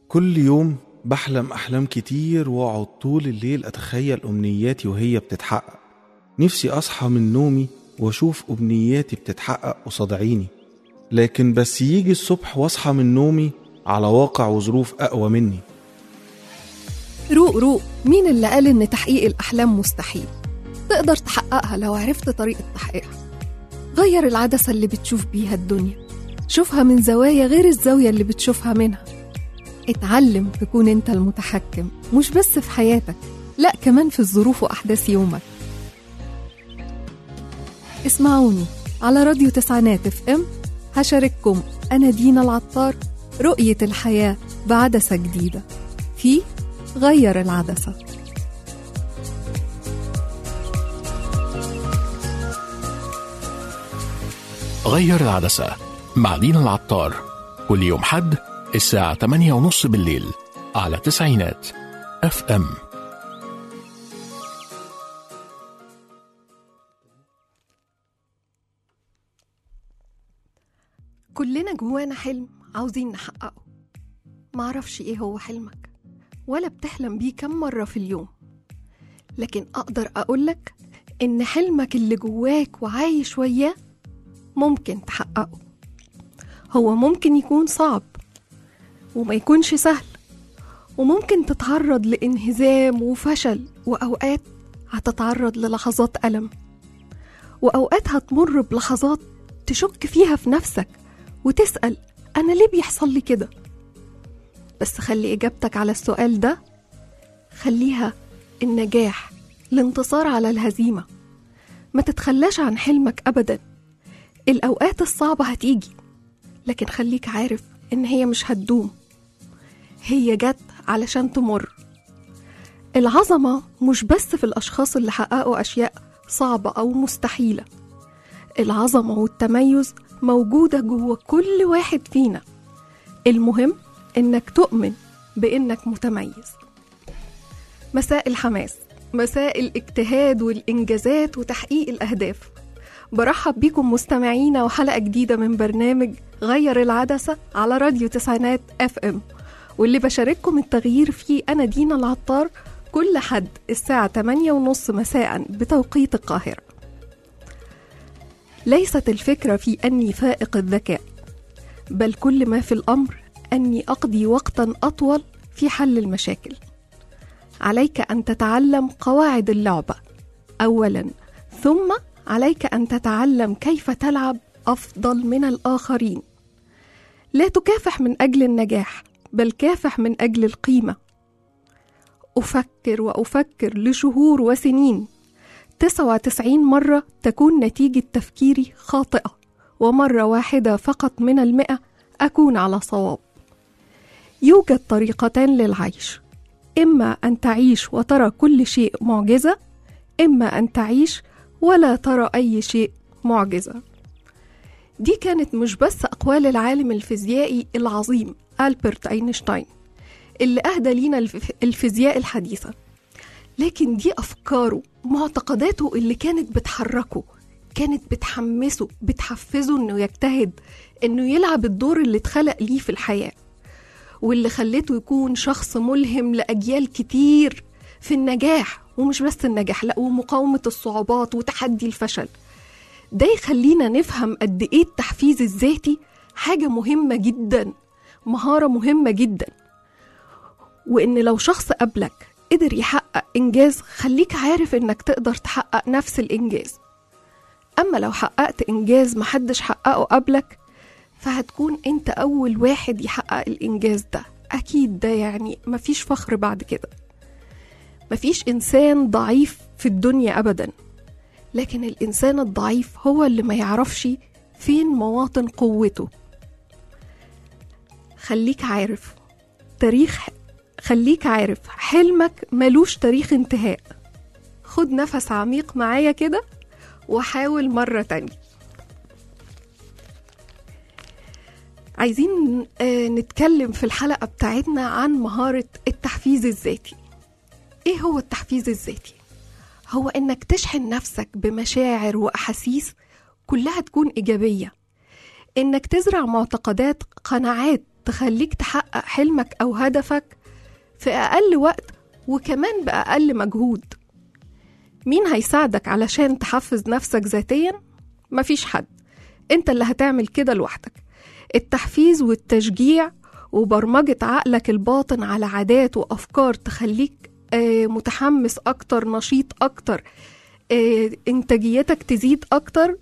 كل يوم بحلم أحلام كتير وأقعد طول الليل أتخيل أمنياتي وهي بتتحقق. نفسي أصحى من نومي وأشوف أمنياتي بتتحقق قصاد عيني، لكن بس يجي الصبح وأصحى من نومي على واقع وظروف أقوى مني. روق، مين اللي قال إن تحقيق الأحلام مستحيل؟ تقدر تحققها لو عرفت طريقة تحقيقها. غير العدسة اللي بتشوف بيها الدنيا، شوفها من زوايا غير الزاوية اللي بتشوفها منها. اتعلم تكون انت المتحكم، مش بس في حياتك، لا كمان في الظروف وأحداث يومك. اسمعوني على راديو تسعينات FM، هشارككم أنا دينا العطار رؤية الحياة بعدسة جديدة في غير العدسة. غير العدسة مع دينا العطار، كل يوم حد الساعة 8:30 بالليل على تسعينات FM. كلنا جوانا حلم عاوزين نحققه. معرفش ايه هو حلمك ولا بتحلم بيه كم مرة في اليوم، لكن أقدر أقولك إن حلمك اللي جواك وعايش وياه ممكن تحققه. هو ممكن يكون صعب وما يكونش سهل، وممكن تتعرض لانهزام وفشل، وأوقات هتتعرض للحظات ألم، وأوقات هتمر بلحظات تشك فيها في نفسك وتسأل أنا ليه بيحصل لي كده؟ بس خلي إجابتك على السؤال ده خليها النجاح، الانتصار على الهزيمة. ما تتخلاش عن حلمك أبدا. الأوقات الصعبة هتيجي، لكن خليك عارف إن هي مش هتدوم، هي جت علشان تمر. العظمة مش بس في الأشخاص اللي حققوا أشياء صعبة أو مستحيلة. العظمة والتميز موجودة جوه كل واحد فينا. المهم إنك تؤمن بإنك متميز. مساء الحماس، مساء الاجتهاد والإنجازات وتحقيق الأهداف. برحب بيكم مستمعينا وحلقة جديدة من برنامج غير العدسة على راديو تسعينات FM، واللي بشارككم التغيير فيه أنا دينا العطار كل حد الساعة 8:30 مساء بتوقيت القاهرة. ليست الفكرة في أني فائق الذكاء، بل كل ما في الأمر أني أقضي وقتا أطول في حل المشاكل. عليك أن تتعلم قواعد اللعبة أولا، ثم عليك أن تتعلم كيف تلعب أفضل من الآخرين. لا تكافح من أجل النجاح، بل كافح من أجل القيمة. أفكر وأفكر لشهور وسنين، 99 مرة تكون نتيجة تفكيري خاطئة، ومرة واحدة فقط من 100 أكون على صواب. يوجد طريقتان للعيش، إما أن تعيش وترى كل شيء معجزة، إما أن تعيش ولا ترى أي شيء معجزة. دي كانت مش بس أقوال العالم الفيزيائي العظيم ألبرت أينشتاين اللي أهدى لينا الفيزياء الحديثة، لكن دي أفكاره ومعتقداته اللي كانت بتحركه، كانت بتحمسه، بتحفزه إنه يجتهد، إنه يلعب الدور اللي اتخلق ليه في الحياة، واللي خلته يكون شخص ملهم لأجيال كتير في النجاح، ومش بس النجاح، لا ومقاومة الصعوبات وتحدي الفشل. ده يخلينا نفهم قد إيه التحفيز الذاتي حاجة مهمة جدا، مهارة مهمة جدا، وإن لو شخص قبلك قدر يحقق إنجاز خليك عارف إنك تقدر تحقق نفس الإنجاز. أما لو حققت إنجاز محدش حققه قبلك فهتكون أنت أول واحد يحقق الإنجاز ده، أكيد. ده يعني مفيش فخر بعد كده. مفيش إنسان ضعيف في الدنيا أبدا، لكن الإنسان الضعيف هو اللي ما يعرفش فين مواطن قوته. خليك عارف حلمك ملوش تاريخ انتهاء. خد نفس عميق معايا كده وحاول مرة تانية. عايزين نتكلم في الحلقة بتاعتنا عن مهارة التحفيز الذاتي. ايه هو التحفيز الذاتي؟ هو انك تشحن نفسك بمشاعر وأحاسيس كلها تكون إيجابية، انك تزرع معتقدات، قناعات تخليك تحقق حلمك أو هدفك في أقل وقت وكمان بأقل مجهود. مين هيساعدك علشان تحفز نفسك ذاتيا؟ مفيش حد، انت اللي هتعمل كده لوحدك. التحفيز والتشجيع وبرمجة عقلك الباطن على عادات وأفكار تخليك متحمس أكتر، نشيط أكتر، إنتاجيتك تزيد أكتر،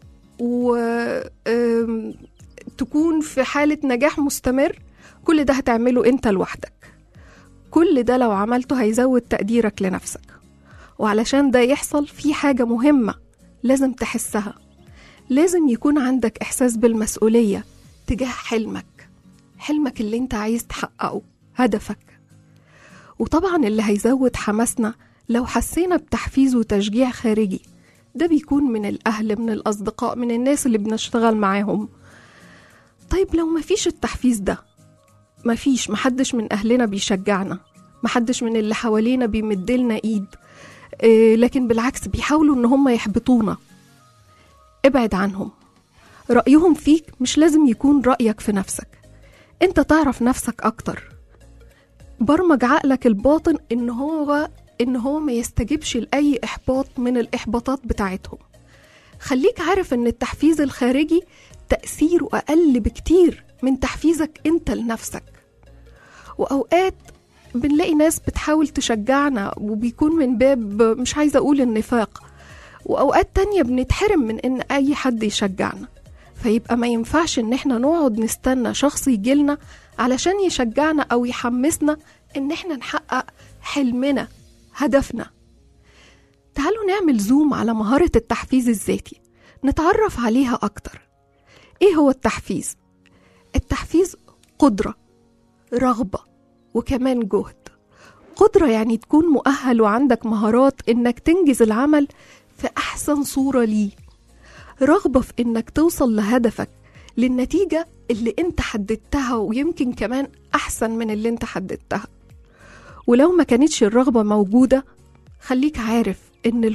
وتكون في حالة نجاح مستمر. كل ده هتعمله انت لوحدك. كل ده لو عملته هيزود تقديرك لنفسك. وعلشان ده يحصل في حاجة مهمة لازم تحسها. لازم يكون عندك إحساس بالمسؤولية تجاه حلمك اللي انت عايز تحققه، هدفك. وطبعا اللي هيزود حماسنا لو حسينا بتحفيز وتشجيع خارجي، ده بيكون من الأهل، من الأصدقاء، من الناس اللي بنشتغل معاهم. طيب لو مفيش التحفيز ده، محدش من أهلنا بيشجعنا، محدش من اللي حوالينا بيمدلنا إيد، لكن بالعكس بيحاولوا إن هم يحبطونا، ابعد عنهم. رأيهم فيك مش لازم يكون رأيك في نفسك. انت تعرف نفسك أكتر. برمج عقلك الباطن إن هو ما يستجيبش لأي إحباط من الإحباطات بتاعتهم. خليك عارف إن التحفيز الخارجي تأثيره أقل بكتير من تحفيزك انت لنفسك. وأوقات بنلاقي ناس بتحاول تشجعنا وبيكون من باب مش عايزة أقول النفاق، وأوقات تانية بنتحرم من إن أي حد يشجعنا. فيبقى ما ينفعش إن احنا نقعد نستنى شخص يجيلنا علشان يشجعنا أو يحمسنا إن احنا نحقق حلمنا، هدفنا. تعالوا نعمل زوم على مهارة التحفيز الذاتي، نتعرف عليها أكتر. إيه هو التحفيز؟ التحفيز قدرة، رغبة، وكمان جهد. قدرة يعني تكون مؤهل وعندك مهارات إنك تنجز العمل في أحسن صورة ليه. رغبة في إنك توصل لهدفك، للنتيجة اللي انت حددتها، ويمكن كمان أحسن من اللي انت حددتها. ولو ما كانتش الرغبة موجودة، خليك عارف إن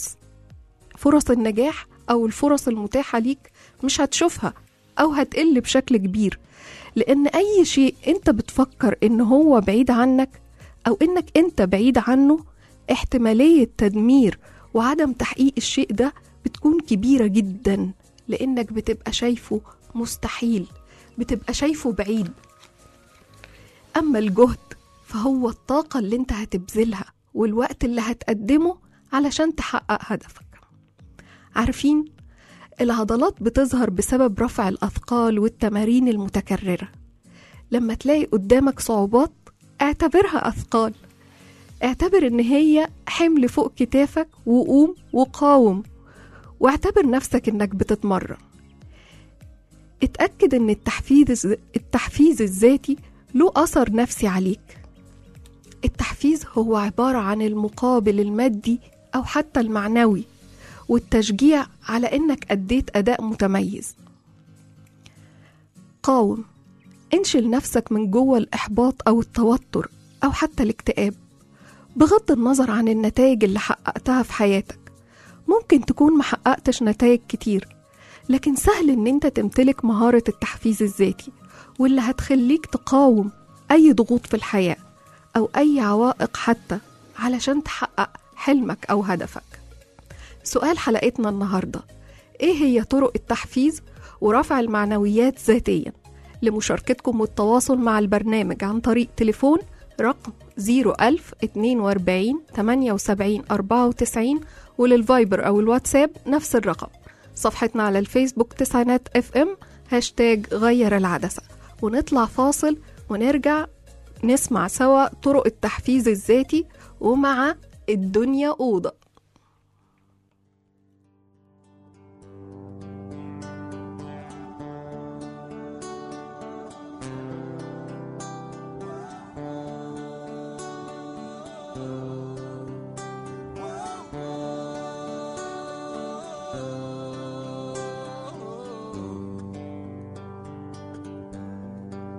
فرص النجاح أو الفرص المتاحة ليك مش هتشوفها أو هتقل بشكل كبير. لأن أي شيء انت بتفكر إن هو بعيد عنك أو إنك انت بعيد عنه، احتمالية تدمير وعدم تحقيق الشيء ده بتكون كبيرة جدا، لأنك بتبقى شايفه مستحيل، بتبقى شايفه بعيد. أما الجهد فهو الطاقة اللي انت هتبذلها والوقت اللي هتقدمه علشان تحقق هدفك. عارفين، العضلات بتظهر بسبب رفع الأثقال والتمارين المتكررة. لما تلاقي قدامك صعوبات، اعتبرها أثقال، اعتبر إن هي حمل فوق كتافك، وقوم وقاوم، واعتبر نفسك إنك بتتمرن. اتأكد إن التحفيز الذاتي له أثر نفسي عليك. التحفيز هو عبارة عن المقابل المادي أو حتى المعنوي، والتشجيع على إنك أديت أداء متميز. قاوم، انشل نفسك من جوه الإحباط أو التوتر أو حتى الاكتئاب. بغض النظر عن النتائج اللي حققتها في حياتك، ممكن تكون محققتش نتائج كتير، لكن سهل إن انت تمتلك مهارة التحفيز الذاتي، واللي هتخليك تقاوم أي ضغوط في الحياة أو أي عوائق حتى علشان تحقق حلمك أو هدفك. سؤال حلقتنا النهاردة: إيه هي طرق التحفيز ورفع المعنويات ذاتيا؟ لمشاركتكم والتواصل مع البرنامج عن طريق تليفون رقم 01042 78 94، وللفايبر أو الواتساب نفس الرقم. صفحتنا على الفيسبوك تسعينات FM #غير العدسة. ونطلع فاصل ونرجع نسمع سوا طرق التحفيز الذاتي ومع الدنيا أوضة.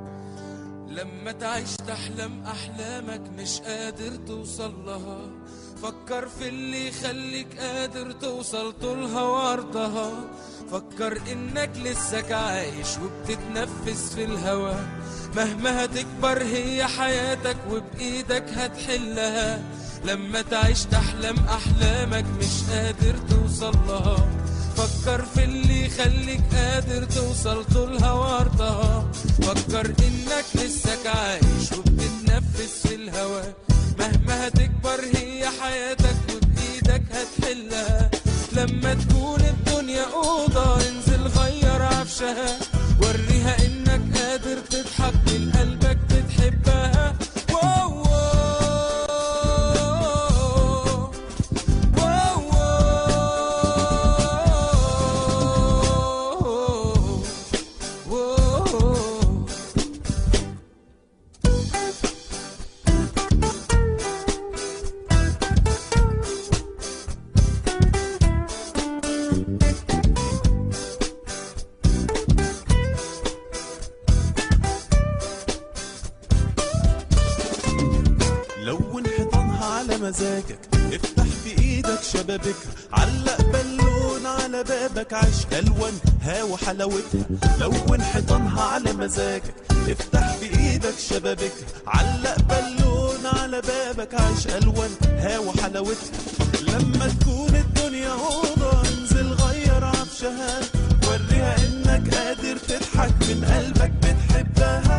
لما تعيش تحلم أحلامك مش قادر توصل لها، فكر في اللي يخليك قادر توصل طولها وعرضها. فكر انك لسك عايش وبتتنفس في الهوا. مهما هتكبر هي حياتك وبإيدك هتحلها. لما تعيش تحلم أحلامك مش قادر توصل لها. فكر في اللي يخليك قادر توصل طولها وعرضها. فكر انك لسك عايش وبتتنفس في الهوا. مهما هتكبر هي حياتك وبإيدك هتحلها. لما تكون الدنيا أوضة انزل غير عفشها. وريها انك قادر تضحك من قلبك بتحبها. واو مزاجك. افتح في ايدك شبابكها. علق بالون على بابك. عيش الوانها وحلاوتها. لون حيطانها على مزاجك. افتح في ايدك شبابكها. علق بالون على بابك. عيش الوانها وحلاوتها. لما تكون الدنيا اوضه انزل غير عفشها. وريها انك قادر تضحك من قلبك بتحبها.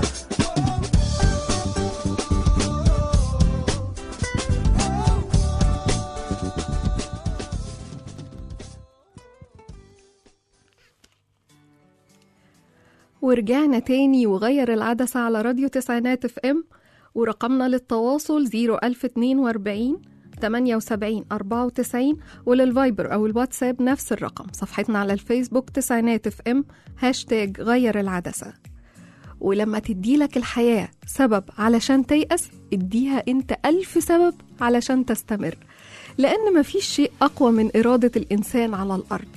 ورجعنا تاني وغير العدسة على راديو تسعينات اف ام، ورقمنا للتواصل 01042 78 94، وللفايبر أو الواتساب نفس الرقم. صفحتنا على الفيسبوك تسعينات اف ام هاشتاج غير العدسة. ولما تديلك الحياة سبب علشان تيأس، اديها انت 1000 سبب علشان تستمر، لأن مفيش شيء أقوى من إرادة الإنسان على الأرض.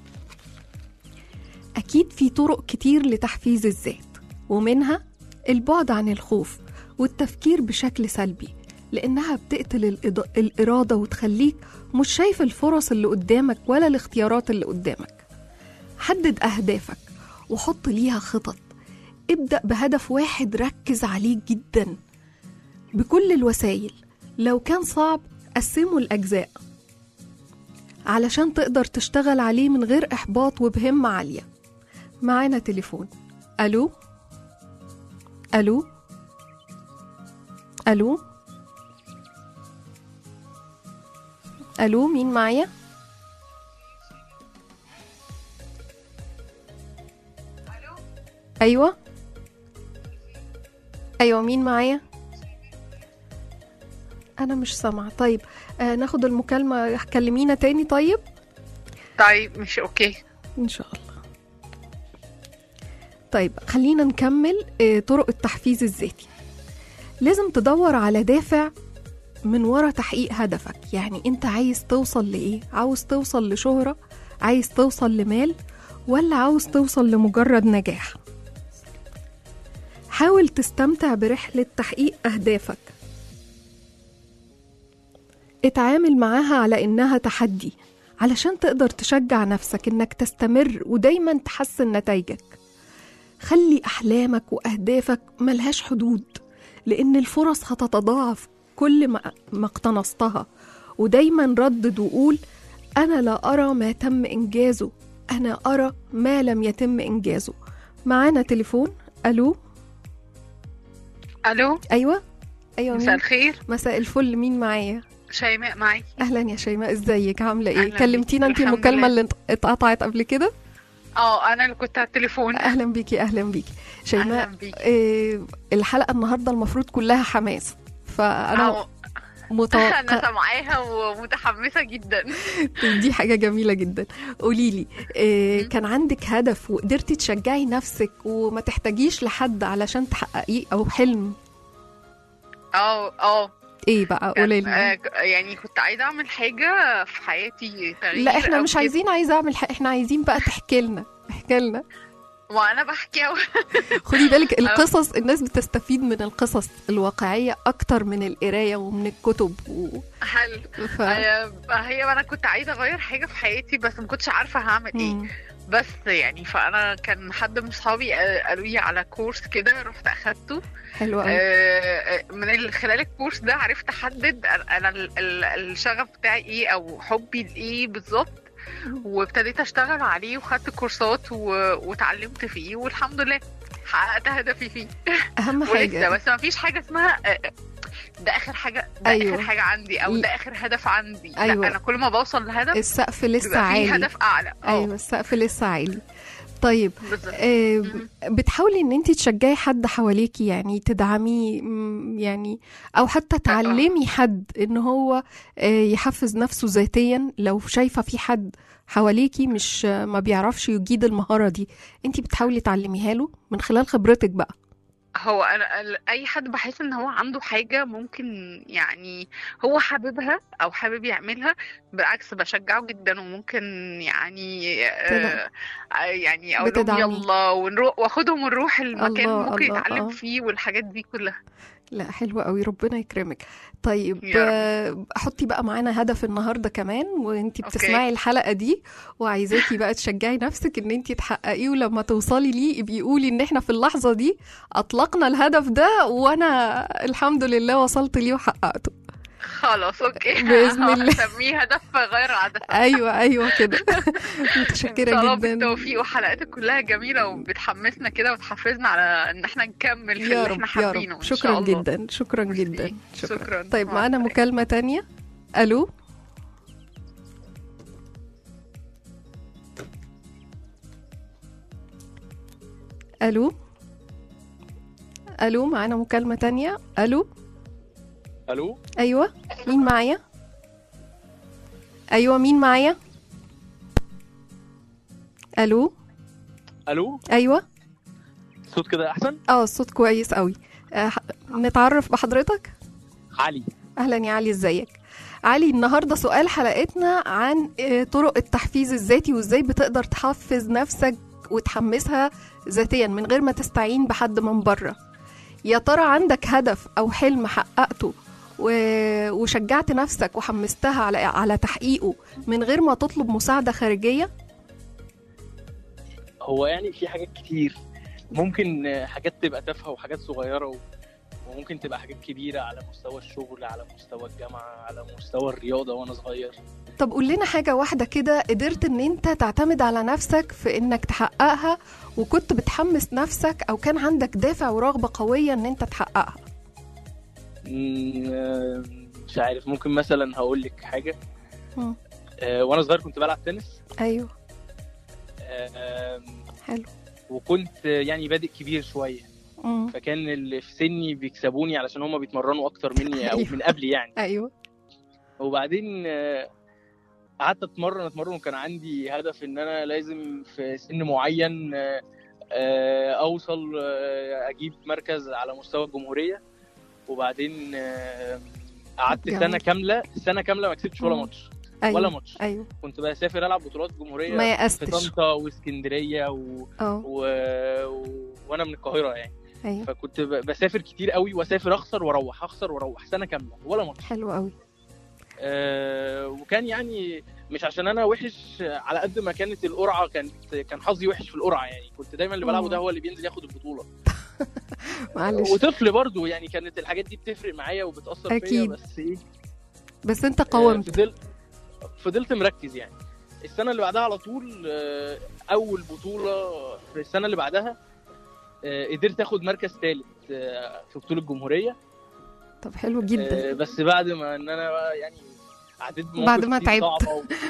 أكيد في طرق كتير لتحفيز الذات، ومنها البعد عن الخوف والتفكير بشكل سلبي، لأنها بتقتل الإرادة وتخليك مش شايف الفرص اللي قدامك ولا الاختيارات اللي قدامك. حدد أهدافك وحط ليها خطط. ابدأ بهدف واحد ركز عليه جدا بكل الوسائل. لو كان صعب قسمه لأجزاء علشان تقدر تشتغل عليه من غير إحباط وبهمة عالية. معانا تليفون. ألو ألو ألو ألو، مين معايا؟ أيوة أيوة، مين معايا؟ أنا مش سامعة. طيب ناخد المكالمة. كلمينا تاني. طيب مش أوكي إن شاء الله. طيب خلينا نكمل. طرق التحفيز الذاتي. لازم تدور على دافع من وراء تحقيق هدفك. يعني انت عايز توصل لإيه؟ عاوز توصل لشهرة؟ عايز توصل لمال؟ ولا عاوز توصل لمجرد نجاح؟ حاول تستمتع برحلة تحقيق أهدافك. اتعامل معاها على إنها تحدي علشان تقدر تشجع نفسك إنك تستمر ودايما تحسن نتائجك. خلي أحلامك وأهدافك ملهاش حدود، لأن الفرص هتتضاعف كل ما اقتنصتها. ودايما ردد وقول أنا لا أرى ما تم إنجازه، أنا أرى ما لم يتم إنجازه. معانا تليفون. ألو ألو. أيوة مساء الخير. مساء الفل، مين معايا؟ شيماء معاكي. أهلا يا شيماء، إزيك؟ عاملة إيه؟ أهلاً كلمتينا أنتي المكالمة اللي اتقطعت قبل كده؟ أنا اللي كنت على التليفون. أهلا بيكي. أهلا بيكي شيماء. أهلاً بيكي. الحلقة النهاردة المفروض كلها حماس، فأنا متوقع أنا سامعاها ومتحمسة جدا. دي حاجة جميلة جدا. قوليلي كان عندك هدف وقدرتي تشجعي نفسك وما تحتاجيش لحد علشان تحققيه، أو حلم؟ ايه بقى؟ قوليلي. يعني كنت عايزة أعمل حاجة في حياتي تغيير. لا احنا مش عايزين عايزة أعمل احنا عايزين بقى تحكي لنا. ما انا بحكي خدي بالك القصص، الناس بتستفيد من القصص الواقعية أكتر من القراية ومن الكتب حلو. هي انا كنت عايزه اغير حاجه في حياتي بس ما كنتش عارفه هعمل ايه. بس يعني فانا كان حد من صحابي قالوا لي على كورس كده، رحت اخدته. حلو قوي. من خلال الكورس ده عرفت احدد انا الشغف بتاعي ايه او حبي لايه بالظبط، وابتديت اشتغل عليه وخدت كورسات وتعلمت فيه، والحمد لله حققت هدفي فيه. اهم حاجه بس ما فيش حاجه اسمها ده اخر حاجه، ده أيوة. اخر حاجه عندي او ده اخر هدف عندي. أيوة. لا، انا كل ما بوصل لهدف السقف لسه عالي، هدف اعلى. ايوه السقف لسه عالي. طيب بتحاولي ان انت تشجعي حد حواليكي، يعني تدعميه يعني، او حتى تعلمي حد ان هو يحفز نفسه ذاتيا؟ لو شايفه في حد حواليكي مش ما بيعرفش يجيد المهاره دي، انت بتحاولي تعلميها له من خلال خبرتك بقى؟ هو انا اي حد بحس ان هو عنده حاجه ممكن يعني هو حاببها او حابب يعملها، بالعكس بشجعه جدا، وممكن يعني يعني اقول لهم يلا ونروح واخدهم ونروح المكان ممكن يتعلم فيه والحاجات دي كلها. لا حلوة قوي، ربنا يكرمك. طيب حطي بقى معانا هدف النهاردة كمان وانتي بتسمعي الحلقة دي، وعايزاكي بقى تشجعي نفسك ان انتي تحققيه، ولما توصلي ليه بيقولي ان احنا في اللحظة دي اطلقنا الهدف ده وانا الحمد لله وصلت ليه وحققته. خلاص اوكي باذن الله هسميه هدف غير عادة. ايوه كده. متشكره جدا، بالتوفيق، وحلقاتك كلها جميله وبتحمسنا كده وتحفزنا على ان احنا نكمل في اللي احنا حابينه. شكرا جدا. شكرا. طيب معانا مكالمه تانية. الو معانا مكالمه تانية. الو ايوه مين معايا؟ مين معايا؟ الو ايوه الصوت كده احسن؟ الصوت كويس قوي. نتعرف بحضرتك؟ علي. اهلا يا علي، ازيك؟ علي، النهارده سؤال حلقتنا عن طرق التحفيز الذاتي، وازاي بتقدر تحفز نفسك وتحمسها ذاتيا من غير ما تستعين بحد من بره. يا ترى عندك هدف او حلم حققته وشجعت نفسك وحمستها على تحقيقه من غير ما تطلب مساعدة خارجية؟ هو يعني في حاجات كتير، ممكن حاجات تبقى تافهة وحاجات صغيرة، وممكن تبقى حاجات كبيرة على مستوى الشغل، على مستوى الجامعة، على مستوى الرياضة وانا صغير. طب قول لنا حاجة واحدة كده قدرت ان انت تعتمد على نفسك في انك تحققها، وكنت بتحمس نفسك او كان عندك دافع ورغبة قوية ان انت تحققها. مش عارف، ممكن مثلا هقول لك حاجه. وانا صغير كنت بلعب تنس. ايوه حلو. وكنت يعني بادئ كبير شويه، فكان اللي في سني بيكسبوني علشان هم بيتمرنوا اكتر مني او من قبلي يعني. ايوه. وبعدين قعدت اتمرن وكان عندي هدف ان انا لازم في سن معين اوصل اجيب مركز على مستوى الجمهوريه. وبعدين قعدت سنه كامله ما كسبتش ولا ماتش. أيوة. ولا ماتش. أيوة. كنت بسافر العب بطولات جمهوريه ما يأستش. في طنطا واسكندريه وانا من القاهره يعني. أيوة. فكنت بسافر كتير قوي واسافر اخسر واروح سنه كامله ولا ماتش. حلو قوي. وكان يعني مش عشان انا وحش، على قد ما كانت القرعه كان حظي وحش في القرعه يعني. كنت دايما اللي بلعبه ده هو اللي بينزل ياخد البطوله. معلش. وطفل برضو يعني كانت الحاجات دي بتفرق معايا وبتأثر أكيد. فيا. بس انت قاومت. فضلت مركز يعني. السنه اللي بعدها على طول اول بطوله في السنه اللي بعدها قدرت اخد مركز ثالث في بطوله الجمهوريه. طب حلو جدا. بس بعد ما ان انا يعني عديت بعد ما تعبت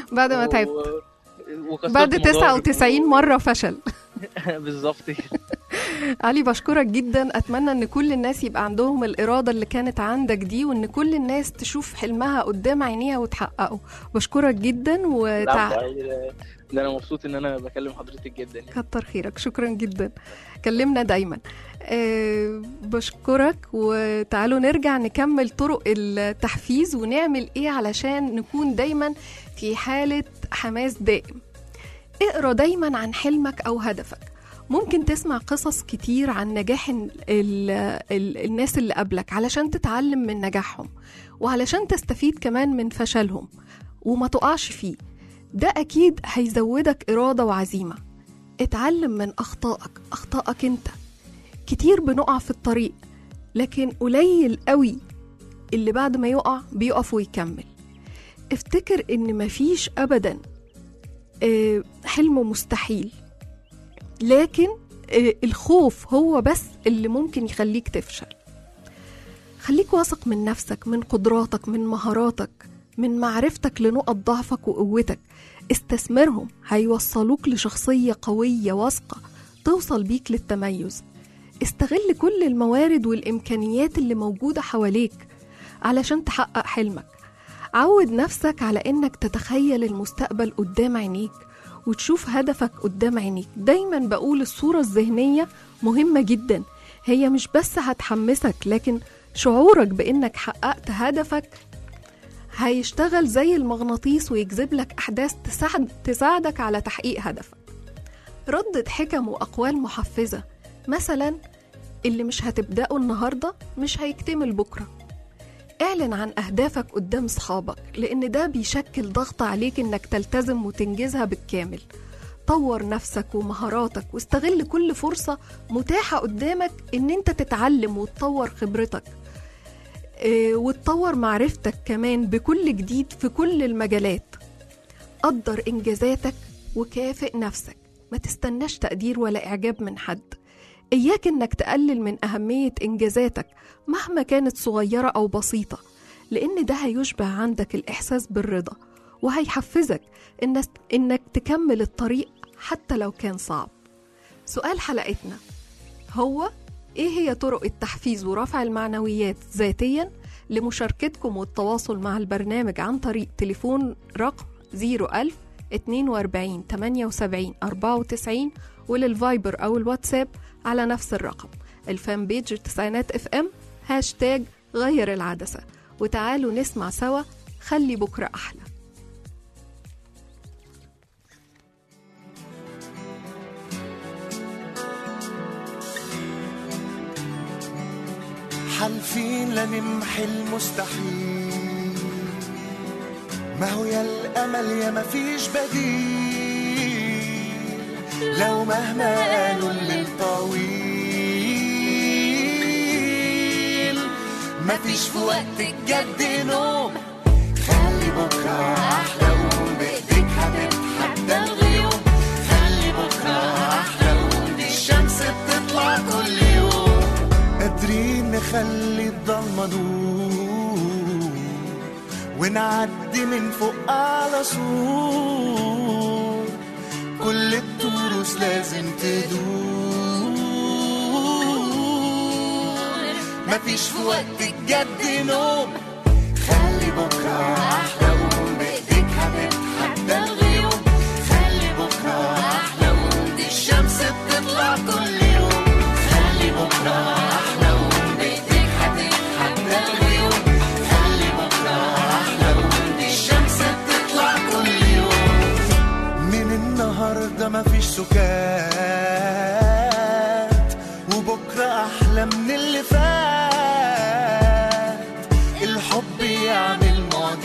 بعد 99 مرة فشل. بالظبط كده. علي بشكرك جدا، أتمنى أن كل الناس يبقى عندهم الإرادة اللي كانت عندك دي، وأن كل الناس تشوف حلمها قدام عينيها وتحققه. بشكرك جدا ده أنا مبسوط أن أنا بكلم حضرتك جدا يعني. كتر خيرك، شكرا جدا، كلمنا دايما. بشكرك، وتعالوا نرجع نكمل طرق التحفيز ونعمل إيه علشان نكون دايما في حالة حماس دائم. اقرأ دايما عن حلمك أو هدفك، ممكن تسمع قصص كتير عن نجاح الناس اللي قبلك علشان تتعلم من نجاحهم، وعلشان تستفيد كمان من فشلهم وما تقعش فيه. ده أكيد هيزودك إرادة وعزيمة. اتعلم من أخطائك انت. كتير بنقع في الطريق، لكن قليل قوي اللي بعد ما يقع بيقف ويكمل. افتكر ان مفيش أبدا حلم مستحيل، لكن الخوف هو بس اللي ممكن يخليك تفشل. خليك واثق من نفسك، من قدراتك، من مهاراتك، من معرفتك لنقط ضعفك وقوتك. استثمرهم، هيوصلوك لشخصية قوية واثقة توصل بيك للتميز. استغل كل الموارد والإمكانيات اللي موجودة حواليك علشان تحقق حلمك. عود نفسك على إنك تتخيل المستقبل قدام عينيك وتشوف هدفك قدام عينيك. دايما بقول الصورة الذهنية مهمة جدا، هي مش بس هتحمسك، لكن شعورك بإنك حققت هدفك هيشتغل زي المغناطيس ويجذب لك أحداث تساعدك على تحقيق هدفك. ردد حكم وأقوال محفزة، مثلا اللي مش هتبدأه النهاردة مش هيكتمل بكرة. اعلن عن أهدافك قدام صحابك، لأن ده بيشكل ضغط عليك إنك تلتزم وتنجزها بالكامل. طور نفسك ومهاراتك، واستغل كل فرصة متاحة قدامك إن انت تتعلم وتطور خبرتك وتطور معرفتك كمان بكل جديد في كل المجالات. قدر إنجازاتك وكافئ نفسك، ما تستناش تقدير ولا إعجاب من حد. إياك إنك تقلل من أهمية إنجازاتك مهما كانت صغيرة أو بسيطة، لأن ده هيشبع عندك الإحساس بالرضا وهيحفزك إنك تكمل الطريق حتى لو كان صعب. سؤال حلقتنا هو: إيه هي طرق التحفيز ورفع المعنويات ذاتيا؟ لمشاركتكم والتواصل مع البرنامج عن طريق تليفون رقم 01000 42 78 94، وللفايبر أو الواتساب على نفس الرقم. الفان بيج التسعينات اف ام #غير العدسة. وتعالوا نسمع سوا خلي بكرة أحلى. حالفين لنمحي المستحيل، ما هو يا الأمل يا ما فيش بديل، لو مهما قالوا الليل طويل، ما فيش في وقت الجد نوم. خلي بكرة أحلى وبإيديك هتتحدى الغيوم، خلي بكرة أحلى ودي الشمس بتطلع كل يوم، قادرين نخلي الضلمة نور ونعدي من فوق على سور، كل التروس لازم تدور، مفيش في وقت الجد نوم. خلي بكرة أحلى وبإيديك هتتحدى الغيوم، خلي بكرة أحلى ودي الشمس بتطلع كل يوم، خلي بكرة أحلى وبإيديك هتتحدى الغيوم، خلي بكرة أحلى ودي الشمس بتطلع كل يوم. من النهاردة مفيش سكات، وبكرة أحلى من اللي فات، الحب يعمل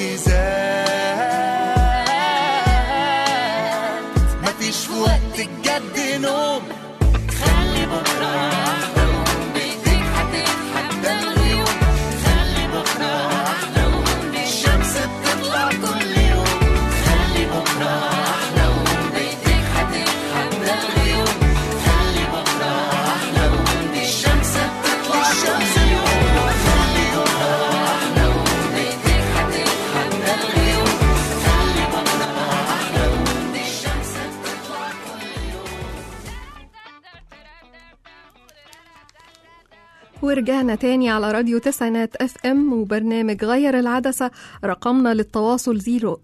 معجزات، مفيش في وقت الجد نوم. خلي بكرة أحلى وبإيديك هتتحدى الغيوم، خلي بكرة أحلى ودي الشمس بتطلع كل يوم، خلي بكرة أحلى وبإيديك هتتحدى الغيوم، خلي بكرة أحلى ودي الشمس بتطلع كل يوم، خلي بكرة أحلى وبإيديك هتتحدى الغيوم، خلي بكرة أحلى ودي الشمس بتطلع كل يوم. ورجعنا تاني على راديو تسعينات اف ام وبرنامج غير العدسة. رقمنا للتواصل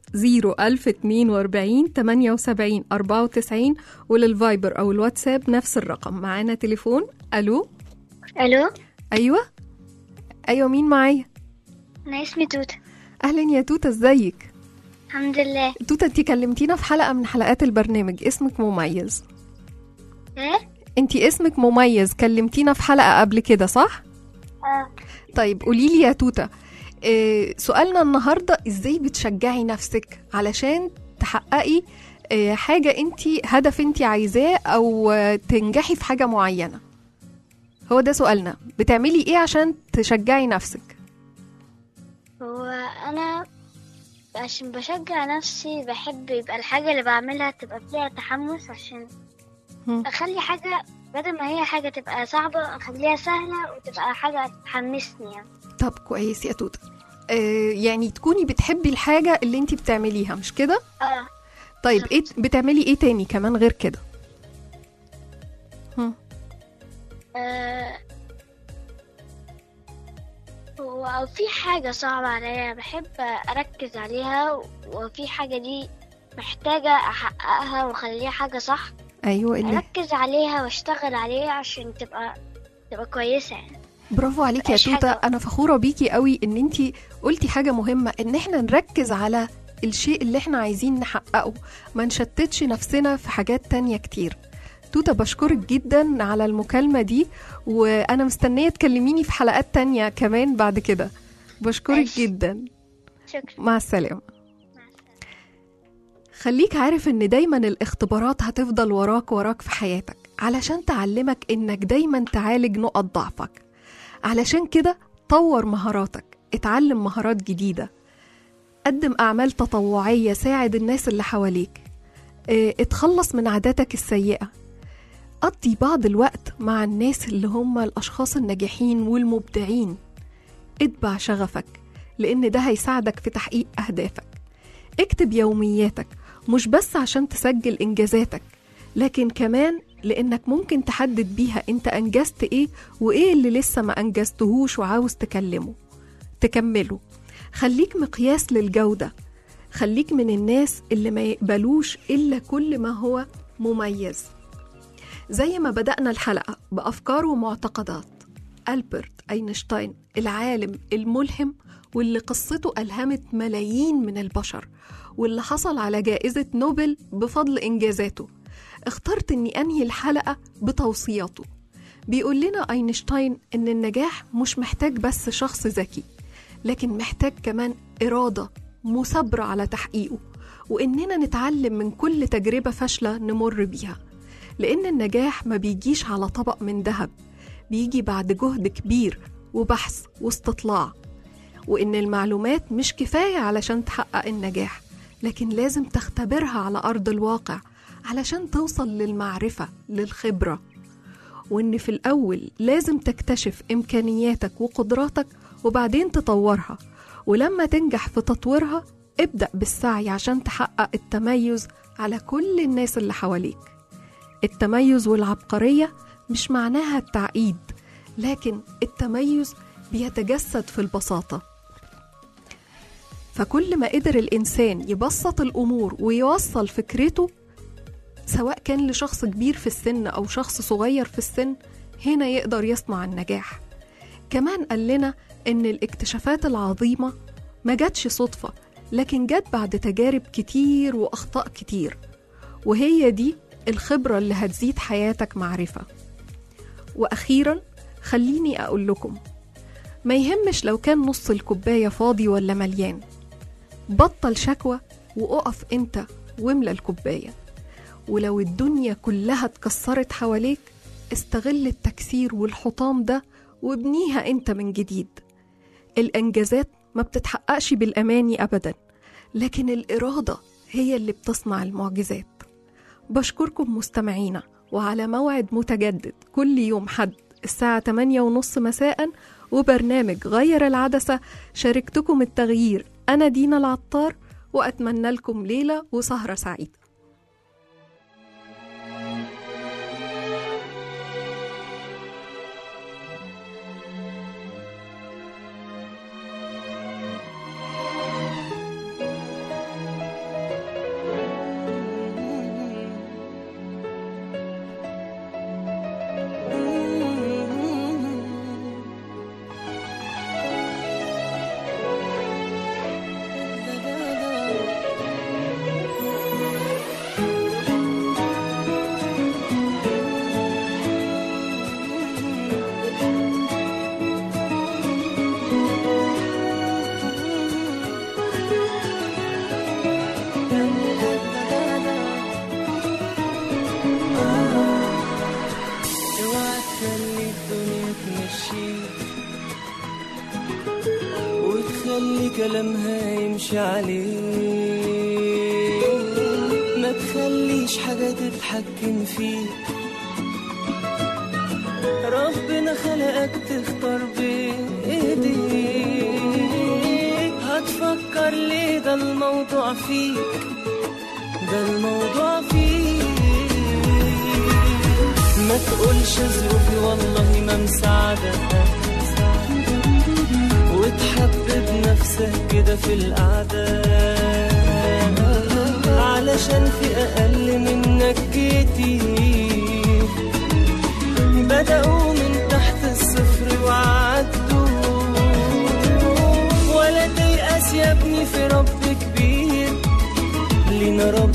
01042 78 94، وللفايبر أو الواتساب نفس الرقم. معانا تليفون. ألو. الو، أيوة مين معايا؟ انا اسمي توته. أهلا يا توتة، ازيك؟ الحمد لله. توتة انتي كلمتينا في حلقة من حلقات البرنامج، اسمك مميز. ايه؟ انتي اسمك مميز، كلمتينا في حلقة قبل كده صح؟ طيب قوليلي يا توتة، سؤالنا النهاردة ازاي بتشجعي نفسك علشان تحققي حاجة انتي هدف انتي عايزاه او تنجحي في حاجة معينة؟ هو ده سؤالنا، بتعملي ايه عشان تشجعي نفسك؟ هو أنا عشان بشجع نفسي بحب يبقى الحاجة اللي بعملها تبقى فيها تحمس، عشان أخلي حاجة بدل ما هي حاجة تبقى صعبة أخليها سهلة وتبقى حاجة تحمسني يعني. طب كويس يا توتة، يعني تكوني بتحبي الحاجة اللي انتي بتعمليها مش كده؟ طيب ايه بتعملي ايه تاني كمان غير كده؟ وفي حاجة صعبة عليا بحب أركز عليها، وفي حاجة دي محتاجة أحققها وأخليها حاجة صح. أيوة اللي أركز عليها وأشتغل عليها عشان تبقى كويسة يعني. برافو عليكي يا توتة، أنا فخورة بيكي قوي إن انتي قلتي حاجة مهمة، إن احنا نركز على الشيء اللي احنا عايزين نحققه، ما نشتتش نفسنا في حاجات تانية كتير. توتة بشكرك جدا على المكالمة دي، وأنا مستنية تكلميني في حلقات تانية كمان بعد كده. بشكرك جدا. شكرا. مع السلامة. خليك عارف إن دايما الاختبارات هتفضل وراك في حياتك علشان تعلمك إنك دايما تعالج نقط ضعفك. علشان كده طور مهاراتك، اتعلم مهارات جديدة، قدم أعمال تطوعية، ساعد الناس اللي حواليك، اتخلص من عاداتك السيئة، قضي بعض الوقت مع الناس اللي هم الأشخاص الناجحين والمبدعين، اتبع شغفك لأن ده هيساعدك في تحقيق أهدافك. اكتب يومياتك مش بس عشان تسجل إنجازاتك، لكن كمان لأنك ممكن تحدد بيها أنت أنجزت إيه وإيه اللي لسه ما أنجزتهوش وعاوز تكمله. خليك مقياس للجودة، خليك من الناس اللي ما يقبلوش إلا كل ما هو مميز. زي ما بدأنا الحلقة بأفكار ومعتقدات ألبرت أينشتاين، العالم الملهم واللي قصته ألهمت ملايين من البشر، واللي حصل على جائزة نوبل بفضل إنجازاته، اخترت أني أنهي الحلقة بتوصياته. بيقول لنا أينشتاين أن النجاح مش محتاج بس شخص ذكي، لكن محتاج كمان إرادة مثابرة على تحقيقه، وإننا نتعلم من كل تجربة فاشلة نمر بيها، لأن النجاح ما بيجيش على طبق من ذهب، بيجي بعد جهد كبير وبحث واستطلاع، وإن المعلومات مش كفاية علشان تحقق النجاح، لكن لازم تختبرها على أرض الواقع علشان توصل للمعرفة للخبرة، وإن في الأول لازم تكتشف إمكانياتك وقدراتك وبعدين تطورها، ولما تنجح في تطويرها ابدأ بالسعي عشان تحقق التميز على كل الناس اللي حواليك. التميز والعبقرية مش معناها التعقيد، لكن التميز بيتجسد في البساطة. فكل ما قدر الإنسان يبسط الأمور ويوصل فكرته، سواء كان لشخص كبير في السن أو شخص صغير في السن، هنا يقدر يصنع النجاح. كمان قال لنا إن الاكتشافات العظيمة ما جاتش صدفة، لكن جات بعد تجارب كتير وأخطاء كتير، وهي دي الخبرة اللي هتزيد حياتك معرفة. وأخيرا خليني أقول لكم، ما يهمش لو كان نص الكوباية فاضي ولا مليان، بطل شكوى وقف انت واملى الكوباية. ولو الدنيا كلها اتكسرت حواليك، استغل التكسير والحطام ده وابنيها انت من جديد. الانجازات ما بتتحققش بالاماني ابدا، لكن الإرادة هي اللي بتصنع المعجزات. بشكركم مستمعينا، وعلى موعد متجدد كل يوم حد الساعة 8:30 مساء، وبرنامج غير العدسة. شاركتكم التغيير أنا دينا العطار، وأتمنى لكم ليلة وسهرة سعيدة. خلي كلامها يمشي عليه، ما تخليش حاجة تتحكم فيك. ربنا خلقك تختار بإيديك، هتفكر ليه؟ ده الموضوع فيك، ده الموضوع فيك. ما تقولش ظروفي والله ما مساعدك، وتحبب نفسك كده في القعدة، علشان في أقل منك كتير بدأوا من تحت الصفر وعدوا. ولا تيأس يا ابني، في رب كبير، لينا رب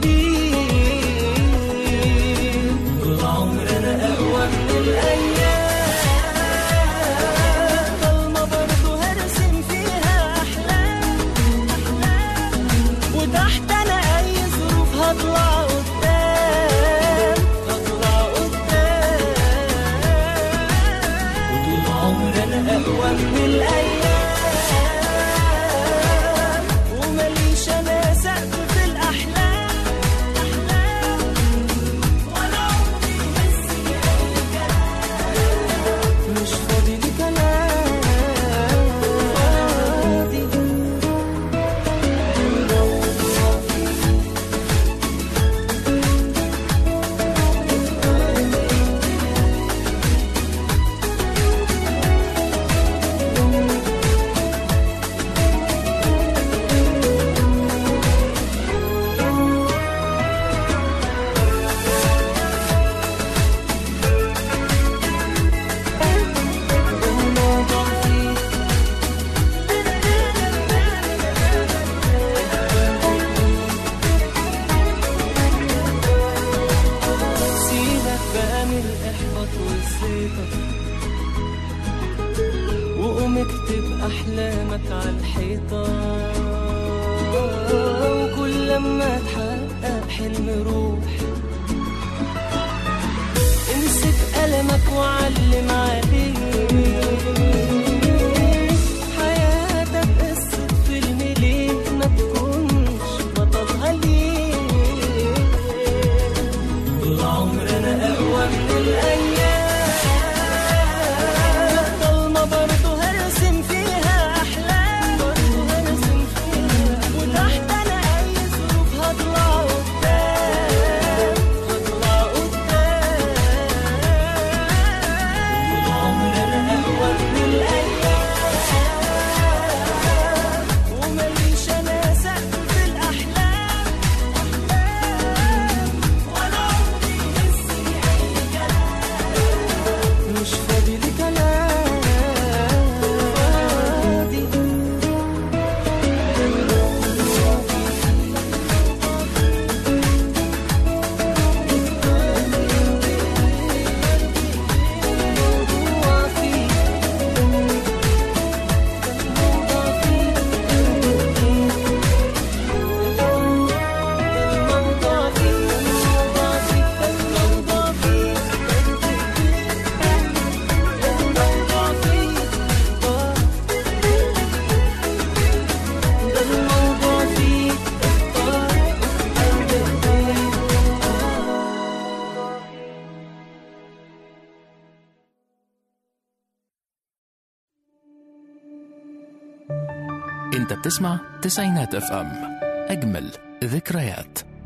كبير. طول عمرنا أقوى من الأيام، ضلمة برضو هرسم فيها أحلام، وتحت أنا أي ظروف هطلع قدام، هطلع قدام. وطول عمرنا أقوى من الأيام، ومليش أنا سقف في الأحلام، ولا عمري بس أي كلام، مش فاضي لي كلام فاضي. سيبك بقى من الإحباط والزيطة، وقوم اكتب أحلامك على الحيطة، وكل لما تحقق حلم روح امسك قلمك وعلم عليه. حياتك قصة فيلم، ليه ما تكونش بطلها ليه؟ طول عمرنا أقوى من الأيام، ضلمة برضو هرسم فيها أحلام، وتحت أنا أي ظروف هطلع قدام، هطلع قدام. طول عمرنا أقوى من الأيام، ومليش أنا سقف في الأحلام، ولا عمري بس أي كلام، مش فاضي لي كلام فاضي. انت بتسمع تسعينات اف ام، اجمل ذكريات.